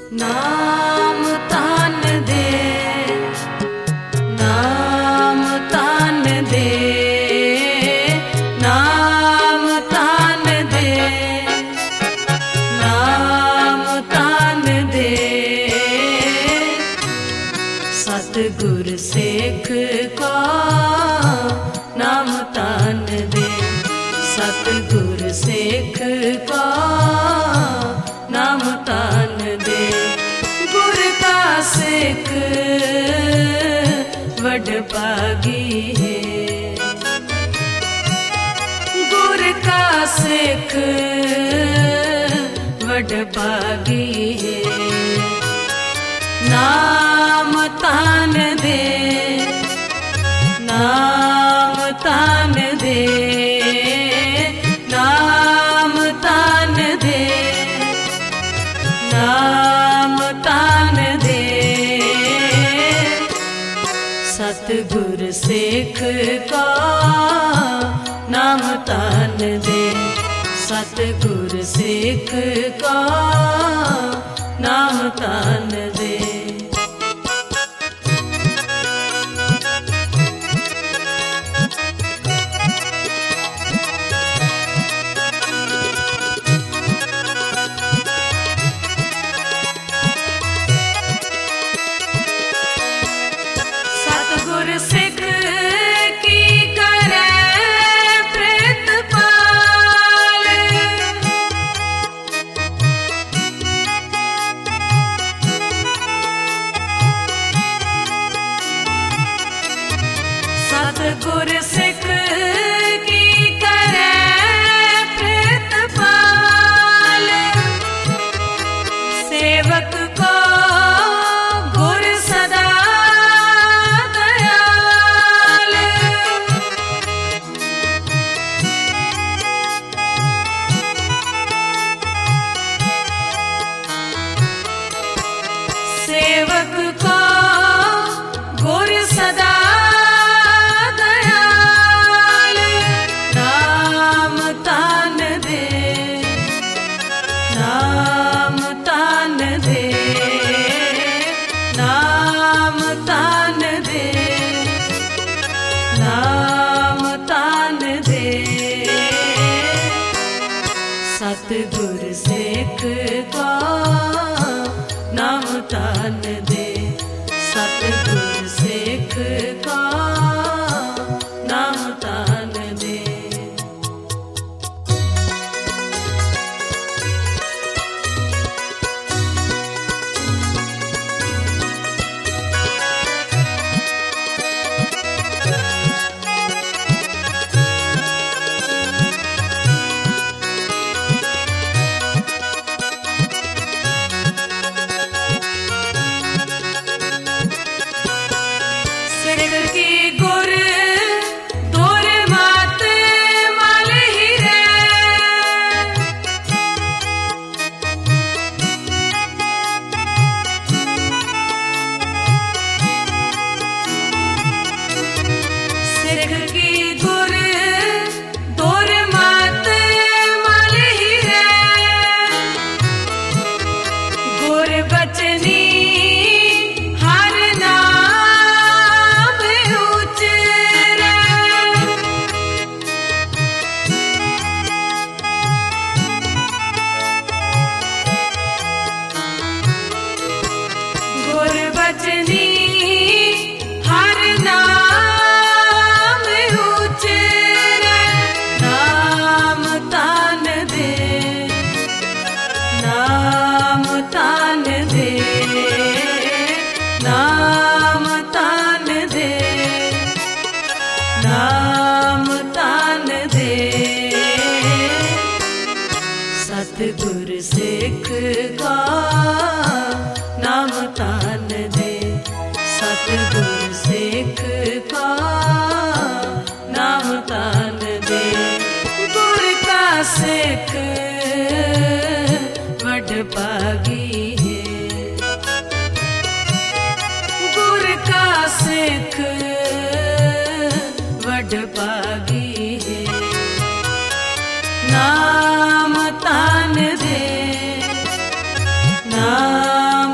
नाम तान दे, नाम तान दे, नाम तान दे, नाम तान दे। सतगुर सिख को नाम तान दे, सतगुर सिख को नाम तान दे। गुर का सिख वड भागी है, गुर का सिख वड भागी है। नाम तान दे, नाम तान दे, नाम तान दे, नाम तान दे। सतगुर सिख को नाम तान दे, सतगुर सिख को नाम तान दे। सतगुर सिख की करे प्रीतपाल, सतगुर सिख की करे प्रीतपाल। सेवक को गुर सदा दयाल, सेवक को गुर सदा दयाल। नाम तान दे, नाम तान दे, नाम तान दे, नाम तान दे। सतगुर सिख को नाम तान दे, सतगुर सिख को नाम तान दे। सिख की गुर दोर मात माल ही रे, सिख की गुर दोर मात माल ही रे। गुर बचनी हर नाम उचरे, गुर बचनी हर नाम उचरे। नाम तान दे, नाम तान दे, नाम तान दे, नाम तान दे। सतगुर सिख को नाम तान दे, सतगुर सिख को नाम तान दे। गुर का सिख वड भागी है, गुर का सिख वड भागी है। नाम तान दे, नाम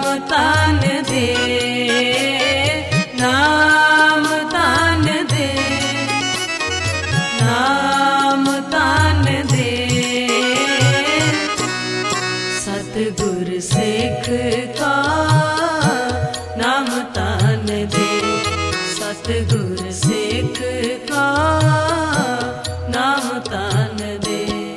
सतगुर सिख का नाम तान दे। सतगुर सिख का नाम तान दे।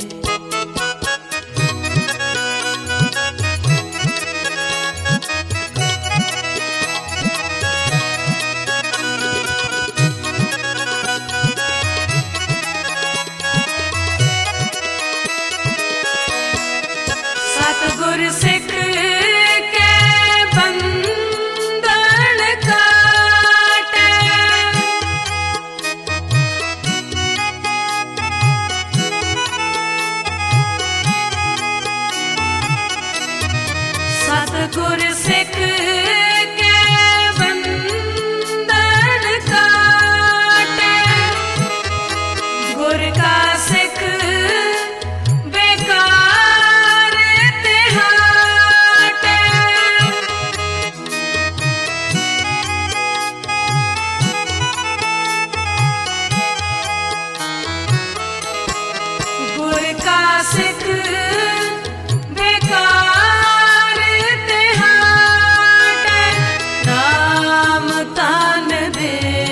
सतगुर सिख के बंधन काटे, सतगुर सिख के बंधन काटे, गुर का सिख सिख बेकार तिहाटे। नाम तान दे,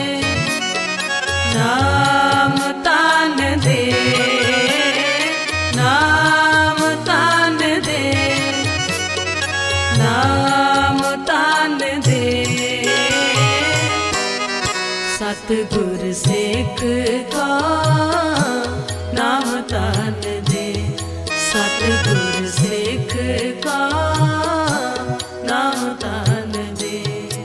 नाम तान दे, नाम तान दे, नाम तान दे। सतगुर सिख का नाम तान दे। सतगुर सिख का नाम तान दे।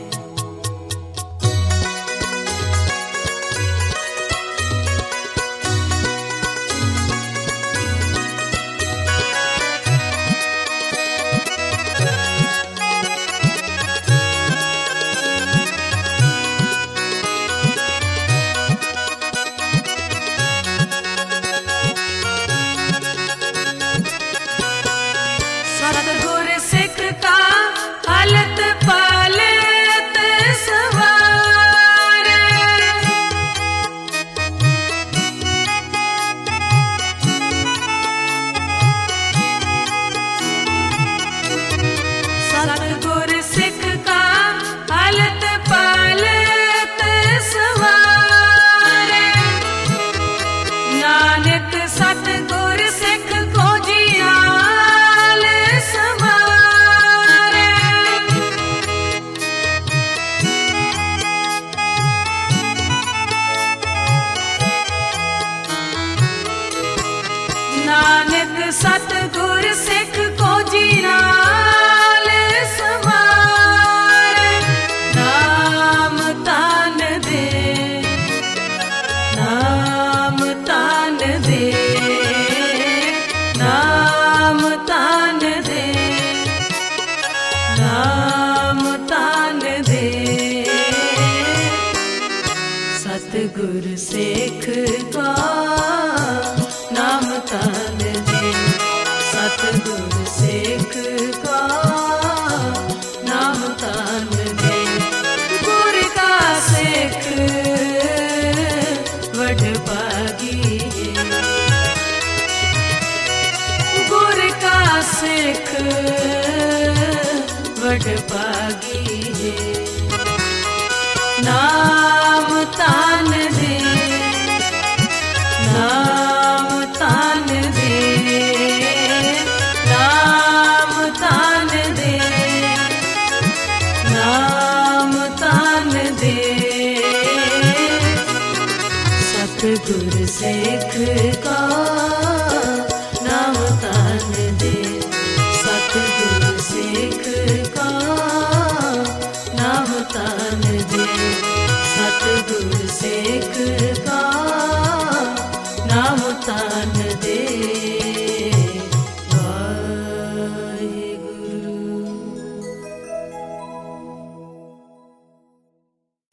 सतगुर सिख का हलत पालत सवारे, सतगुर सिख का हलत पालत सवारे। नानक सतगुर सिख को जिया नानक सतगुर सिख को जीराल सवारे। नाम तान दे, नाम तान दे, नाम तान दे, नाम तान दे। सतगुर सिख का नाम तान दे। सतगुर सिख का नाम तान दे। गुर का सिख वड भागी है, गुर का सिख वड भागी है। नाम तान दे, नाम तान दे, नाम तान दे, नाम तान दे। सतगुर सिख का नाम तान दे। सतगुर सिख का नाम तान दे। सतगुर सिख